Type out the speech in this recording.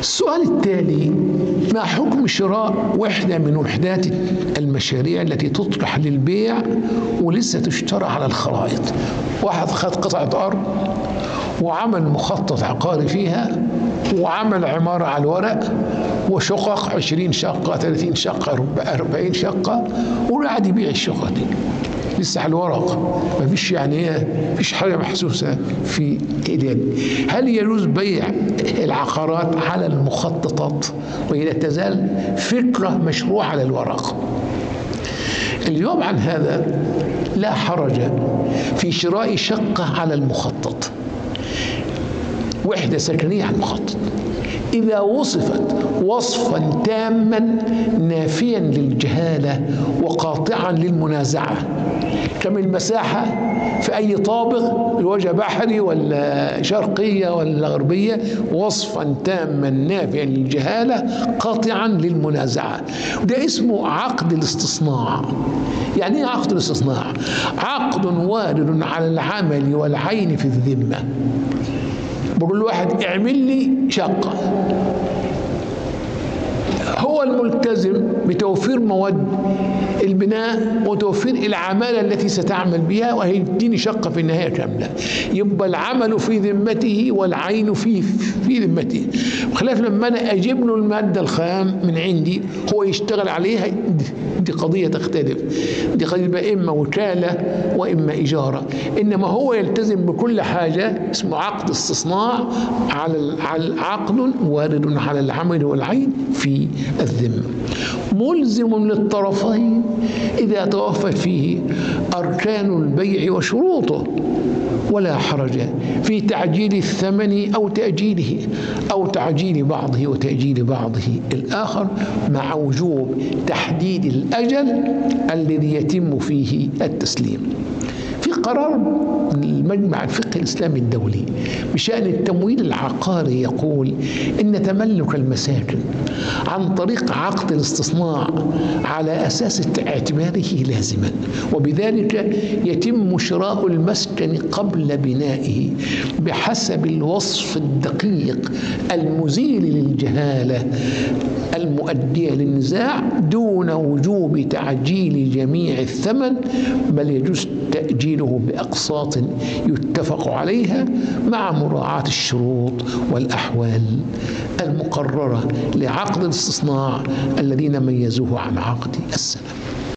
السؤال التالي: ما حكم شراء وحدة من وحدات المشاريع التي تطرح للبيع ولسه تشترى على الخرائط؟ واحد خد قطعة أرض وعمل مخطط عقاري فيها وعمل عمارة على الورق وشقق 20 شقة 30 شقة 40 شقة وقاعد يبيع الشقق دي لسه على الورق، ما فيش فيش حاجة محسوسة في اليد. هل يجوز بيع العقارات على المخططات وهي لا تزال فكرة مشروعة على الورق؟ الجواب عن هذا: لا حرج في شراء شقة على المخطط، وحدة سكنية على المخطط، إذا وصفت وصفا تاما نافيا للجهالة وقاطعا للمنازعة، كم المساحة في أي طابق، الوجه بحري ولا شرقية ولا غربية، وصفا تاما نافيا للجهالة قاطعا للمنازعة. ده اسمه عقد الاستصناع. يعني ايه عقد الاستصناع؟ عقد وارد على العمل والعين في الذمة. بقول واحد اعمل لي شقة، هو الملتزم بتوفير مواد البناء وتوفير العمالة التي ستعمل بها وهيديني شقة في النهاية كاملة. يبقى العمل في ذمته والعين في ذمته، بخلاف لما أنا أجيب له المادة الخام من عندي هو يشتغل عليها، دي قضية تختلف، دي قضية إما وكالة وإما إجارة. إنما هو يلتزم بكل حاجة، اسمه عقد استصناع على عقد وارد على العمل والعين في الذمة، ملزم للطرفين إذا توفت فيه أركان البيع وشروطه، ولا حرج في تعجيل الثمن أو تأجيله أو تعجيل بعضه وتأجيل بعضه الآخر، مع وجوب تحديد الأجل الذي يتم فيه التسليم. في قرار المجمع الفقهي الإسلامي الدولي بشأن التمويل العقاري يقول إن تملك المساكن عن طريق عقد الاستصناع على أساس اعتباره لازما، وبذلك يتم شراء المسكن قبل بنائه بحسب الوصف الدقيق المزيل للجهالة المؤدية للنزاع، دون وجوب تعجيل جميع الثمن، بل يجوز تأجيله بأقساط يتفق عليها مع مراعاة الشروط والأحوال المقررة لعقد الاستصناع الذين ميزوه عن عقد السلم.